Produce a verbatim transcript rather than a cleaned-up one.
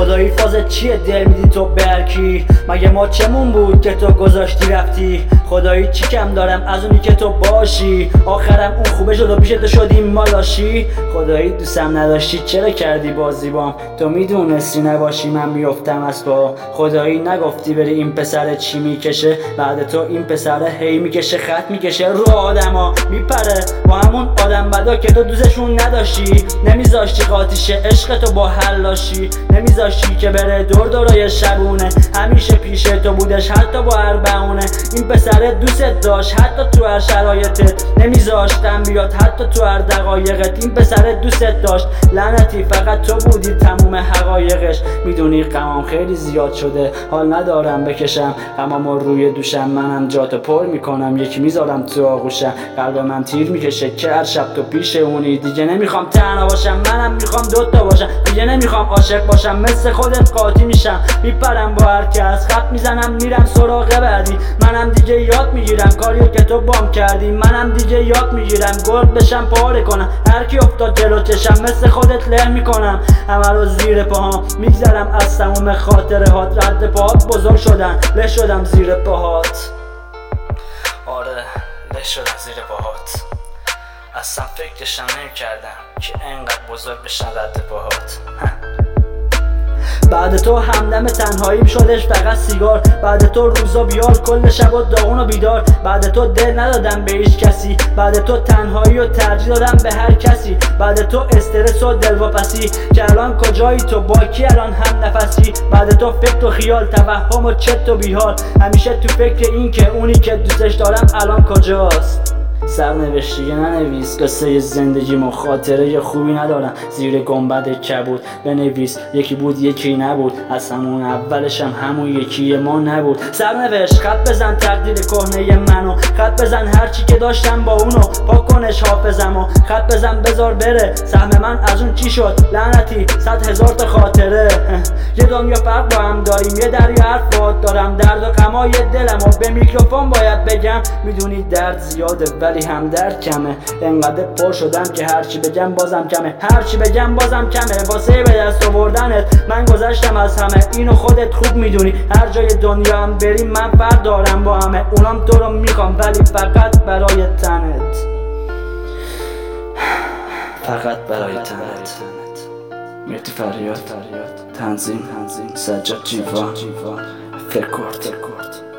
خدایی فازت چیه دل میدی تو برکی؟ مگه ما چمون بود که تو گذاشتی رفتی؟ خدایی چی کم دارم از اونی که تو باشی؟ آخرم اون خوبه شد و پیش تو شدیم مالاشی. خدایی دوستم نداشتی چرا کردی بازی بام؟ تو میدونستی نباشی من میافتم از پا. خدایی نگفتی بری این پسر چی میکشه؟ بعد تو این پسر هی میکشه خط میکشه رو آدما میپره با همون آدم بدا که تو دوستشون نداشتی. نمیذاشتی قاطیشه عشق تو با حلاشی، نمیذاشتی که بره دور دورای شبونه، همیشه پیش تو بودش حتی با هر بهونه. این پسر دوست داشت حتی تو هر شرایطت، نمیذاشتم بیاد حتی تو هر دقایقت. این پسر دوست داشت لعنتی فقط تو بودی تموم حقایقش. میدونی غمام خیلی زیاد شده حال ندارم بکشم غمامو روی دوشم، منم جاتو پر میکنم یکی میذارم تو آغوشم. قلب من تیر میکشه که هر شب تو پیش اونی. دیگه نمیخوام تنها باشم منم میخوام دوتا باشم، دیگه نمیخوام عاشق باشم مثل خودت قاطی میشم. میپرم با هر کس خط میزنم میرم سراغ بعدی. منم دیگه یاد میگیرم کاریو که تو بام کردی، منم دیگه یاد میگیرم گرد بشم پاره کنم هر کی افتاد جلو چشم مثل خودت له میکنم. همه رو زیر پاهام میگذرم از تموم خاطره هات، رد پاهات بزرگ شدن له شدم زیر پاهات. آره له شدم زیر پاهات، اصلا فکرشم نمی‌کردم که انقدر بزرگ بشن رد پاهات. بعد تو همدم تنهاییم شدش فقط سیگار، بعد تو روزا بیار کل شب و داغون و بیدار. بعد تو دل ندادم به هیچ کسی، بعد تو تنهایی و ترجیح دادم به هر کسی. بعد تو استرس و دلواپسی که الان کجایی تو با کی الان هم نفسی. بعد تو فکر و خیال توهم و چت و بیحال، همیشه تو فکر این که اونی که دوستش دارم الان کجاست. سرنوشتی ننویس قصه زندگیمو، خاطره خوبی ندارم زیر گنبد کبود. بنویس یکی بود یکی نبود، از همون اولش هم همون یکی ما نبود. سرنوشت خط بزن تقدیر کهنه منو، خط بزن هرچی که داشتم با اونو پاک کنش حافظمو. خط بزن بذار بره سهم من از اون چی شد لعنتی صد هزار تا خاطره. یه دنیا فرق با هم داریم یه دریا حرفات دارم، درد و غمای دلمو به میکروفون باید بگم. میدونی درد زیاده ولی هم درد کمه، انقدر پر شدم که هرچی بگم بازم کمه، هرچی بگم بازم کمه. واسه به دست آوردنت من گذشتم از همه، اینو خودت خوب میدونی. هر جای دنیا هم بریم من فرق دارم با همه، اونام تو رو میخوام ولی فقط برای تنت، فقط برای تنت. مهدی فریاد، تنظیم سجاد جیوان، فکر کرد.